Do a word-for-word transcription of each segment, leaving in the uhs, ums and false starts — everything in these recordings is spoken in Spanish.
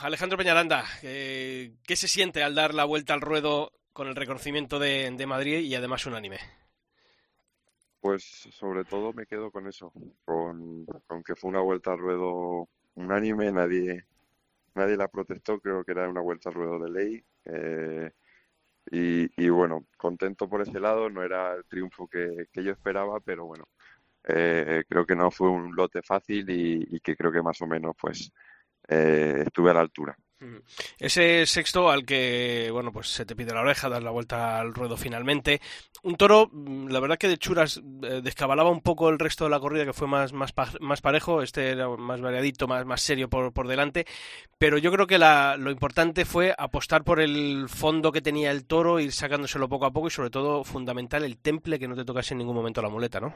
Alejandro Peñaranda, eh, ¿qué se siente al dar la vuelta al ruedo con el reconocimiento de, de Madrid y además unánime? Pues sobre todo me quedo con eso, con, con que fue una vuelta al ruedo unánime, nadie, nadie la protestó, creo que era una vuelta al ruedo de ley. eh, y, y bueno, contento por ese lado, no era el triunfo que, que yo esperaba, pero bueno, eh, creo que no fue un lote fácil y, y que creo que más o menos pues eh, estuve a la altura. Mm. Ese sexto al que, bueno, pues se te pide la oreja, das la vuelta al ruedo finalmente. Un toro, mm, la verdad que de churas eh, descabalaba un poco el resto de la corrida, que fue más, más, pa- más parejo. Este era más variadito, más, más serio por, por delante. Pero yo creo que la, lo importante fue apostar por el fondo que tenía el toro, ir sacándoselo poco a poco y sobre todo fundamental el temple, que no te tocase en ningún momento la muleta, ¿no?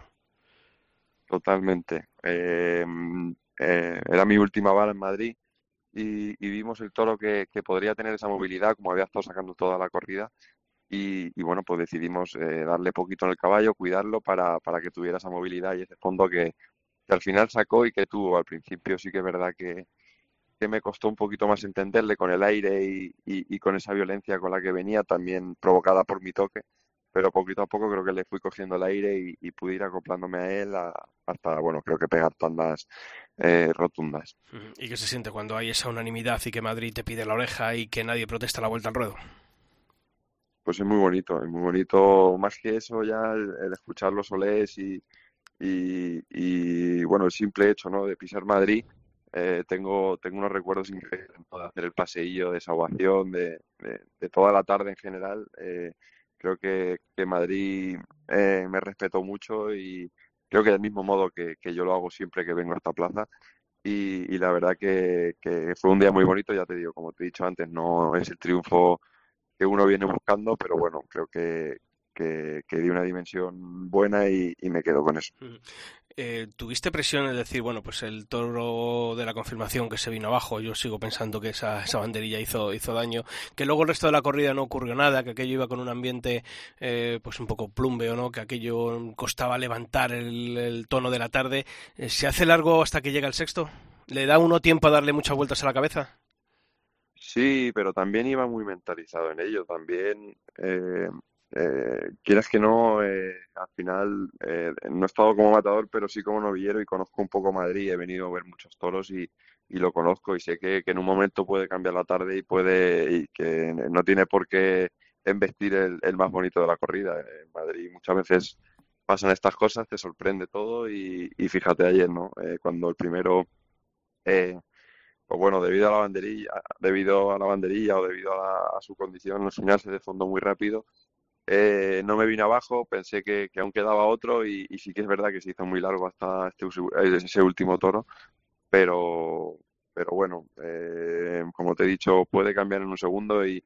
Totalmente. Eh, eh, era mi última bala en Madrid y, y vimos el toro que, que podría tener esa movilidad, como había estado sacando toda la corrida. Y, y bueno, pues decidimos eh, darle poquito en el caballo, cuidarlo para, para que tuviera esa movilidad y ese fondo que, que al final sacó y que tuvo. Al principio sí que es verdad que, que me costó un poquito más entenderle con el aire y, y- y con esa violencia con la que venía, también provocada por mi toque, pero poquito a poco creo que le fui cogiendo el aire y, y pude ir acoplándome a él a- hasta, bueno, creo que pegar tandas eh, rotundas. Mm. ¿Y qué se siente cuando hay esa unanimidad y que Madrid te pide la oreja y que nadie protesta la vuelta al ruedo? Pues es muy bonito, es muy bonito, más que eso ya el, el escuchar los olés y, y, y, bueno, el simple hecho, ¿no?, de pisar Madrid. Eh, tengo, tengo unos recuerdos increíbles, ¿no?, de hacer el paseillo, de esa ovación, de, de- de toda la tarde en general. Eh, creo que, que Madrid eh, me respetó mucho y creo que del mismo modo que, que yo lo hago siempre que vengo a esta plaza. Y, y la verdad que, que fue un día muy bonito, ya te digo, como te he dicho antes, no es el triunfo que uno viene buscando, pero bueno, creo que, que, que di una dimensión buena y, y me quedo con eso. Mm. Eh, ¿tuviste presión en decir, bueno, pues el toro de la confirmación que se vino abajo, yo sigo pensando que esa, esa banderilla hizo, hizo daño, que luego el resto de la corrida no ocurrió nada, que aquello iba con un ambiente eh, pues un poco plumbeo, ¿no? Que aquello costaba levantar el, el tono de la tarde? Eh, ¿se hace largo hasta que llega el sexto? ¿Le da uno tiempo a darle muchas vueltas a la cabeza? Sí, pero también iba muy mentalizado en ello. También, eh, eh, quieras que no, eh, al final eh, no he estado como matador, pero sí como novillero y conozco un poco Madrid. He venido a ver muchos toros y, y lo conozco y sé que, que en un momento puede cambiar la tarde y puede y que no tiene por qué embestir el, el más bonito de la corrida. En Madrid muchas veces pasan estas cosas, te sorprende todo y, y fíjate ayer, ¿no? Eh, cuando el primero eh, pues bueno, debido a la banderilla, debido a la banderilla o debido a, la- a su condición, el señal se desfondó muy rápido. Eh, no me vine abajo, pensé que, que aún quedaba otro y, y sí que es verdad que se hizo muy largo hasta este, usi- eh, ese último toro, pero, pero bueno, eh, como te he dicho, puede cambiar en un segundo y,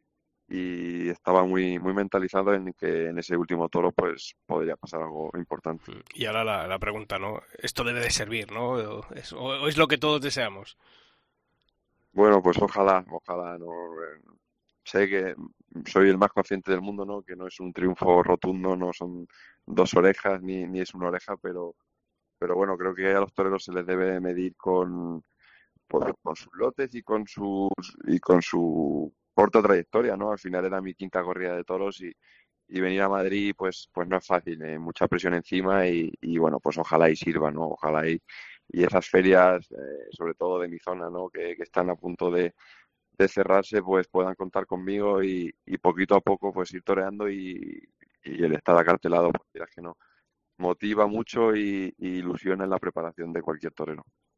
y estaba muy, muy mentalizado en que en ese último toro pues podría pasar algo importante. Y ahora la, la pregunta, ¿no? Esto debe de servir, ¿no? O es, o es lo que todos deseamos. Bueno, pues ojalá, ojalá, no. eh, Sé que soy el más consciente del mundo, ¿no? Que no es un triunfo rotundo, no son dos orejas ni, ni es una oreja, pero, pero bueno, creo que a los toreros se les debe medir con, pues, con sus lotes y con sus y con su corta trayectoria, ¿no? Al final era mi quinta corrida de toros y, y venir a Madrid, pues, pues no es fácil, eh, mucha presión encima y, y bueno, pues ojalá y sirva, ¿no? Ojalá y, y esas ferias, eh, sobre todo de mi zona, ¿no? Que, que están a punto de de cerrarse, pues puedan contar conmigo y, y poquito a poco pues ir toreando y, y el estar acartelado, pues dirás que no, motiva mucho y, y ilusiona en la preparación de cualquier torero.